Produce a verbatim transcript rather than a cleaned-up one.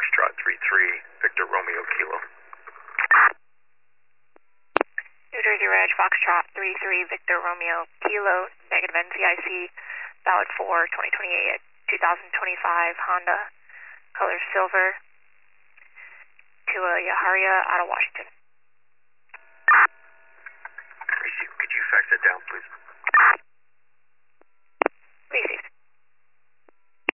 Foxtrot three three, Victor Romeo Kilo. New Jersey Reg, Foxtrot three three, Victor Romeo Kilo, negative N C I C, valid for twenty twenty-eight, twenty twenty-five Honda, color silver, to a Yaharia out of Washington. Receive, could you fax that down, please? Received.